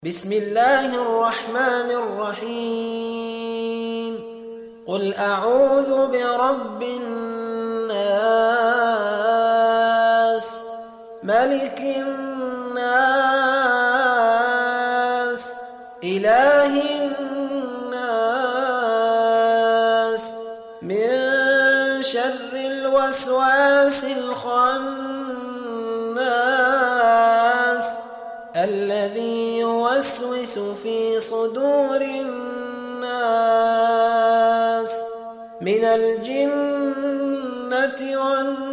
بسم الله الرحمن الرحيم قل أعوذ برب الناس ملك الناس إله الناس من شر الوسواس الخناس الذي يوسوس في صدور الناس من الجنة والناس